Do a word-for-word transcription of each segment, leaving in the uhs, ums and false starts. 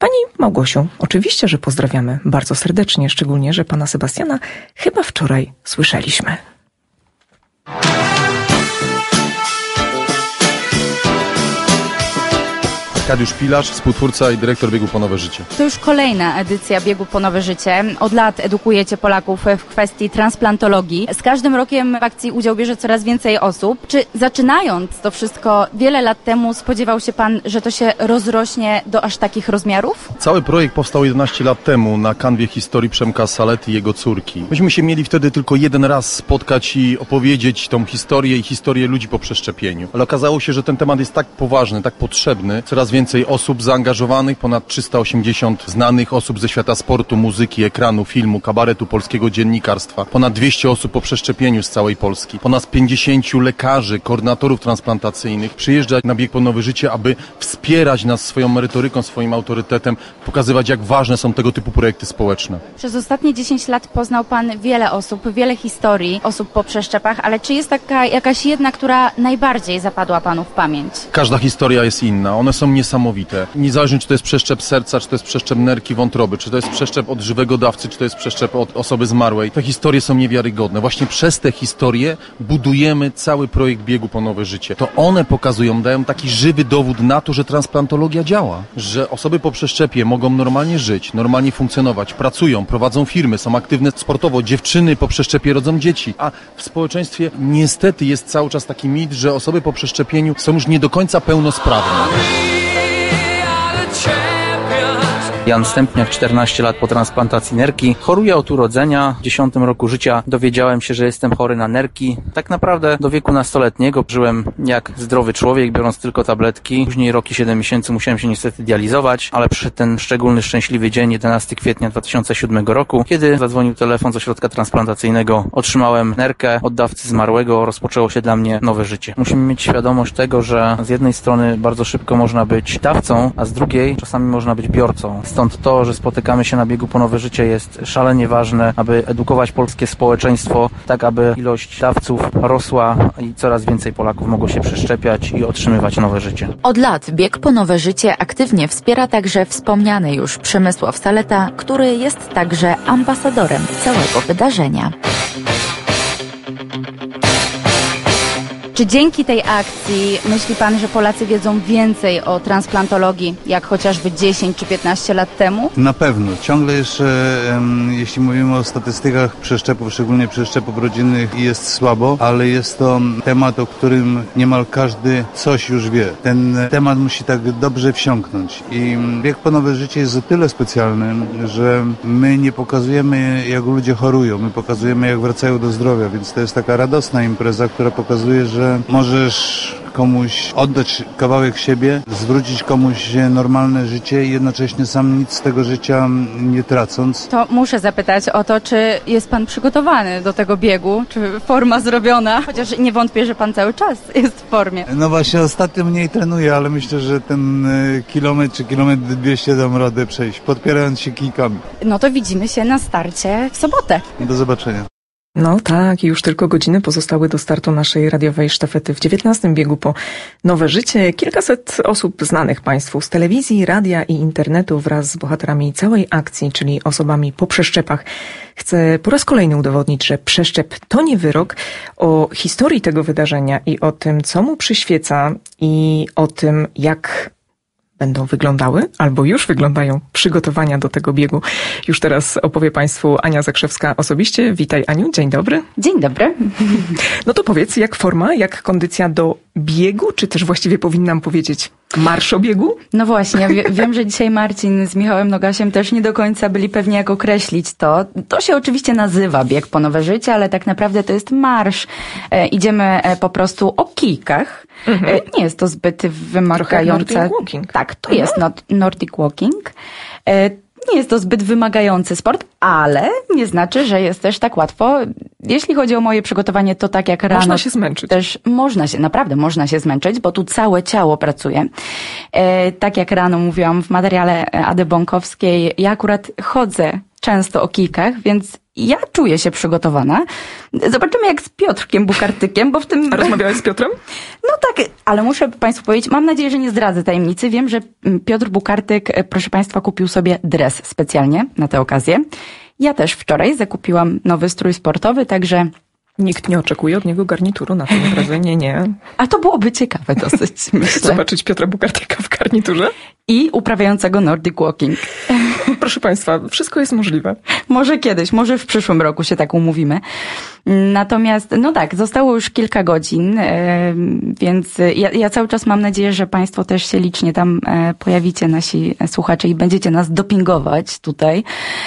Pani Małgosiu, oczywiście, że pozdrawiamy bardzo serdecznie, szczególnie, że pana Sebastiana chyba wczoraj słyszeliśmy. Arkadiusz Pilarz, współtwórca i dyrektor Biegu po Nowe Życie. To już kolejna edycja Biegu po Nowe Życie. Od lat edukujecie Polaków w kwestii transplantologii. Z każdym rokiem w akcji udział bierze coraz więcej osób. Czy zaczynając to wszystko wiele lat temu spodziewał się pan, że to się rozrośnie do aż takich rozmiarów? Cały projekt powstał jedenaście lat temu na kanwie historii Przemka Salety i jego córki. Myśmy się mieli wtedy tylko jeden raz spotkać i opowiedzieć tą historię i historię ludzi po przeszczepieniu. Ale okazało się, że ten temat jest tak poważny, tak potrzebny. Coraz więcej osób zaangażowanych, ponad trzysta osiemdziesiąt znanych osób ze świata sportu, muzyki, ekranu, filmu, kabaretu, polskiego dziennikarstwa. Ponad dwieście osób po przeszczepieniu z całej Polski. Ponad pięćdziesięciu lekarzy, koordynatorów transplantacyjnych przyjeżdża na Bieg po Nowe Życie, aby wspierać nas swoją merytoryką, swoim autorytetem, pokazywać, jak ważne są tego typu projekty społeczne. Przez ostatnie dziesięć lat poznał pan wiele osób, wiele historii osób po przeszczepach, ale czy jest taka jakaś jedna, która najbardziej zapadła panu w pamięć? Każda historia jest inna. One są niesamowite. Niezależnie, czy to jest przeszczep serca, czy to jest przeszczep nerki, wątroby, czy to jest przeszczep od żywego dawcy, czy to jest przeszczep od osoby zmarłej. Te historie są niewiarygodne. Właśnie przez te historie budujemy cały projekt Biegu po Nowe Życie. To one pokazują, dają taki żywy dowód na to, że transplantologia działa. Że osoby po przeszczepie mogą normalnie żyć, normalnie funkcjonować, pracują, prowadzą firmy, są aktywne sportowo. Dziewczyny po przeszczepie rodzą dzieci. A w społeczeństwie niestety jest cały czas taki mit, że osoby po przeszczepieniu są już nie do końca pełnosprawne. Jan Stępniak, czternaście lat po transplantacji nerki. Choruję od urodzenia. W dziesiątym roku życia dowiedziałem się, że jestem chory na nerki. Tak naprawdę do wieku nastoletniego żyłem jak zdrowy człowiek, biorąc tylko tabletki. Później rok i siedem miesięcy musiałem się niestety dializować, ale przyszedł ten szczególny, szczęśliwy dzień, jedenastego kwietnia dwa tysiące siódmego roku, kiedy zadzwonił telefon z ośrodka transplantacyjnego. Otrzymałem nerkę od dawcy zmarłego. Rozpoczęło się dla mnie nowe życie. Musimy mieć świadomość tego, że z jednej strony bardzo szybko można być dawcą, a z drugiej czasami można być biorcą. Stąd to, że spotykamy się na Biegu po Nowe Życie, jest szalenie ważne, aby edukować polskie społeczeństwo, tak aby ilość dawców rosła i coraz więcej Polaków mogło się przeszczepiać i otrzymywać nowe życie. Od lat Bieg po Nowe Życie aktywnie wspiera także wspomniany już Przemysław Saleta, który jest także ambasadorem całego wydarzenia. Czy dzięki tej akcji myśli pan, że Polacy wiedzą więcej o transplantologii, jak chociażby dziesięć czy piętnaście lat temu? Na pewno. Ciągle jeszcze, jeśli mówimy o statystykach przeszczepów, szczególnie przeszczepów rodzinnych, jest słabo, ale jest to temat, o którym niemal każdy coś już wie. Ten temat musi tak dobrze wsiąknąć. I Bieg po Nowe Życie jest o tyle specjalny, że my nie pokazujemy, jak ludzie chorują, my pokazujemy, jak wracają do zdrowia, więc to jest taka radosna impreza, która pokazuje, że możesz komuś oddać kawałek siebie, zwrócić komuś normalne życie i jednocześnie sam nic z tego życia nie tracąc. To muszę zapytać o to, czy jest pan przygotowany do tego biegu, czy forma zrobiona, chociaż nie wątpię, że pan cały czas jest w formie. No właśnie ostatnio mniej trenuję, ale myślę, że ten kilometr czy kilometr dwieście dam radę przejść, podpierając się kijkami. No to widzimy się na starcie w sobotę. Do zobaczenia. No tak, już tylko godziny pozostały do startu naszej radiowej sztafety w dziewiętnastym Biegu po Nowe Życie. Kilkaset osób znanych Państwu z telewizji, radia i internetu wraz z bohaterami całej akcji, czyli osobami po przeszczepach, chce po raz kolejny udowodnić, że przeszczep to nie wyrok. O historii tego wydarzenia i o tym, co mu przyświeca i o tym, jak będą wyglądały, albo już wyglądają przygotowania do tego biegu. Już teraz opowie Państwu Ania Zakrzewska osobiście. Witaj, Aniu, dzień dobry. Dzień dobry. No to powiedz, jak forma, jak kondycja do biegu, czy też właściwie powinnam powiedzieć marszobiegu? No właśnie, wie, wiem, że dzisiaj Marcin z Michałem Nogasiem też nie do końca byli pewni, jak określić to. To się oczywiście nazywa Bieg po Nowe Życie, ale tak naprawdę to jest marsz. E, idziemy e, po prostu o kijkach. Mhm. E, nie jest to zbyt wymagające. Nordic walking. Tak, to mhm. jest not, Nordic walking. E, Nie jest to zbyt wymagający sport, ale nie znaczy, że jest też tak łatwo. Jeśli chodzi o moje przygotowanie, to tak jak rano... Można się zmęczyć. Też można się, naprawdę można się zmęczyć, bo tu całe ciało pracuje. E, tak jak rano mówiłam w materiale Ady Bąkowskiej, ja akurat chodzę często o kijkach, więc ja czuję się przygotowana. Zobaczymy jak z Piotrkiem Bukartykiem, bo w tym... A rozmawiałeś z Piotrem? No tak, ale muszę Państwu powiedzieć, mam nadzieję, że nie zdradzę tajemnicy. Wiem, że Piotr Bukartyk, proszę Państwa, kupił sobie dres specjalnie na tę okazję. Ja też wczoraj zakupiłam nowy strój sportowy, także... Nikt nie oczekuje od niego garnituru na tę imprezę, nie, nie. A to byłoby ciekawe dosyć, myślę. Zobaczyć Piotra Bukartyka w garniturze? I uprawiającego Nordic Walking. Proszę Państwa, wszystko jest możliwe. Może kiedyś, może w przyszłym roku się tak umówimy. Natomiast, no tak, zostało już kilka godzin, więc ja, ja cały czas mam nadzieję, że Państwo też się licznie tam pojawicie, nasi słuchacze, i będziecie nas dopingować tutaj.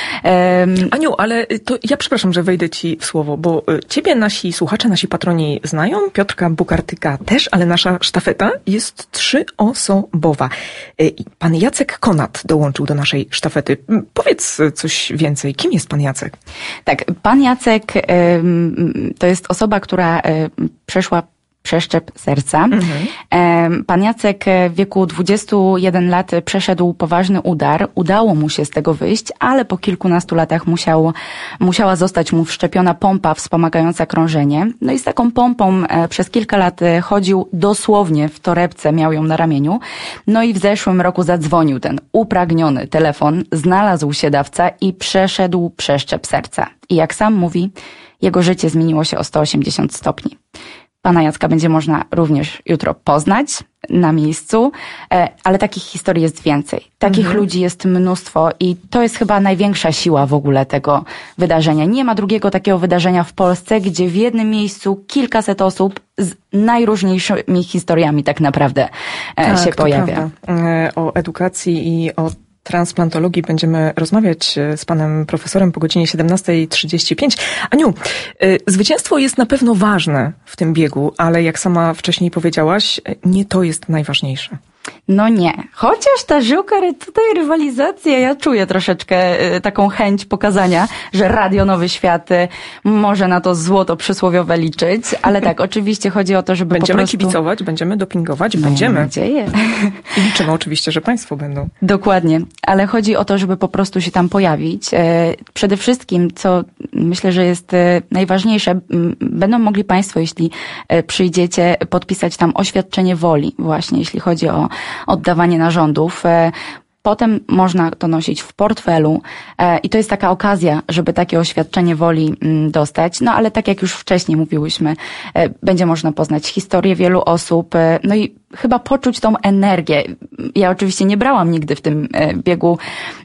Aniu, ale to ja przepraszam, że wejdę Ci w słowo, bo Ciebie nasi słuchacze, nasi patroni znają, Piotrka Bukartyka też, ale nasza sztafeta jest trzyosobowa. Pan Jacek Konat dołączył do naszej sztafety. Powiedz coś więcej. Kim jest pan Jacek? Tak, pan Jacek to jest osoba, która przeszła przeszczep serca. Mhm. Pan Jacek w wieku dwudziestu jeden lat przeszedł poważny udar. Udało mu się z tego wyjść, ale po kilkunastu latach musiał, musiała zostać mu wszczepiona pompa wspomagająca krążenie. No i z taką pompą przez kilka lat chodził dosłownie w torebce, miał ją na ramieniu. No i w zeszłym roku zadzwonił ten upragniony telefon, znalazł się dawca i przeszedł przeszczep serca. I jak sam mówi, jego życie zmieniło się o sto osiemdziesiąt stopni. Pana Jacka będzie można również jutro poznać na miejscu, ale takich historii jest więcej. Takich mhm. ludzi jest mnóstwo i to jest chyba największa siła w ogóle tego wydarzenia. Nie ma drugiego takiego wydarzenia w Polsce, gdzie w jednym miejscu kilkaset osób z najróżniejszymi historiami tak naprawdę tak, się pojawia. Prawda. O edukacji i o transplantologii będziemy rozmawiać z panem profesorem po godzinie siedemnasta trzydzieści pięć. Aniu, zwycięstwo jest na pewno ważne w tym biegu, ale jak sama wcześniej powiedziałaś, nie to jest najważniejsze. No nie. Chociaż ta żyłka, tutaj rywalizacja, ja czuję troszeczkę taką chęć pokazania, że Radio Nowy Świat może na to złoto przysłowiowe liczyć, ale tak, oczywiście chodzi o to, żeby będziemy po prostu... kibicować, będziemy dopingować, no, będziemy. Mam nadzieję. I liczymy oczywiście, że Państwo będą. Dokładnie, ale chodzi o to, żeby po prostu się tam pojawić. Przede wszystkim, co myślę, że jest najważniejsze, będą mogli Państwo, jeśli przyjdziecie, podpisać tam oświadczenie woli, właśnie jeśli chodzi o oddawanie narządów. Potem można to nosić w portfelu i to jest taka okazja, żeby takie oświadczenie woli dostać. No ale tak jak już wcześniej mówiłyśmy, będzie można poznać historię wielu osób, no i chyba poczuć tą energię. Ja oczywiście nie brałam nigdy w tym biegu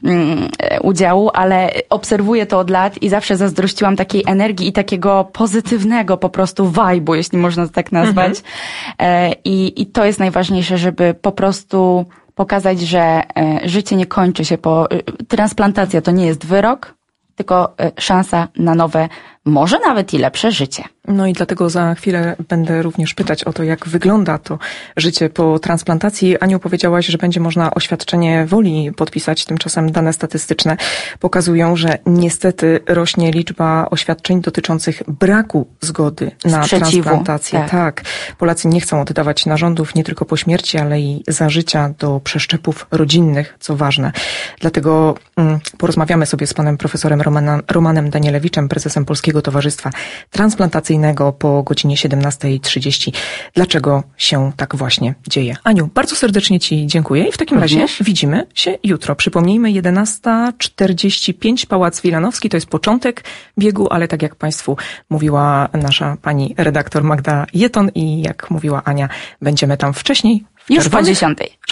udziału, ale obserwuję to od lat i zawsze zazdrościłam takiej energii i takiego pozytywnego po prostu vibe'u, jeśli można to tak nazwać. Mhm. I, I to jest najważniejsze, żeby po prostu pokazać, że życie nie kończy się po... Transplantacja to nie jest wyrok, tylko szansa na nowe, może nawet i lepsze życie. No i dlatego za chwilę będę również pytać o to, jak wygląda to życie po transplantacji. Aniu, powiedziałaś, że będzie można oświadczenie woli podpisać. Tymczasem dane statystyczne pokazują, że niestety rośnie liczba oświadczeń dotyczących braku zgody na Sprzeciwu. transplantację. Tak. tak. Polacy nie chcą oddawać narządów nie tylko po śmierci, ale i za życia do przeszczepów rodzinnych, co ważne. Dlatego mm, porozmawiamy sobie z panem profesorem Romana, Romanem Danielewiczem, prezesem Polskiego Towarzystwa Transplantacyjnego po godzinie siedemnasta trzydzieści. Dlaczego się tak właśnie dzieje? Aniu, bardzo serdecznie Ci dziękuję i w takim Również? razie widzimy się jutro. Przypomnijmy, jedenasta czterdzieści pięć, Pałac Wilanowski, to jest początek biegu, ale tak jak Państwu mówiła nasza pani redaktor Magda Jeton i jak mówiła Ania, będziemy tam wcześniej. Już po dziesiątej.